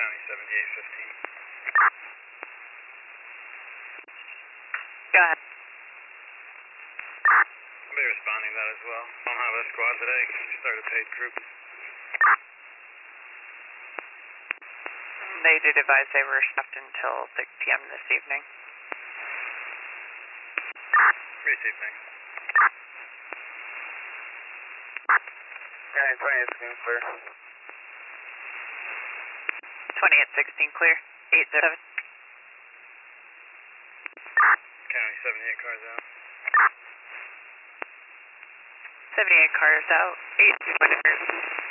County 7815. Go ahead. I'll be responding to that as well. I don't have a squad today because we started paid group. They did advise they were staffed until 6 p.m. this evening. Received, thanks. County 2016 clear. 20 at 16 clear. 807. County 78 cars out. 78 cars out. 82 minutes.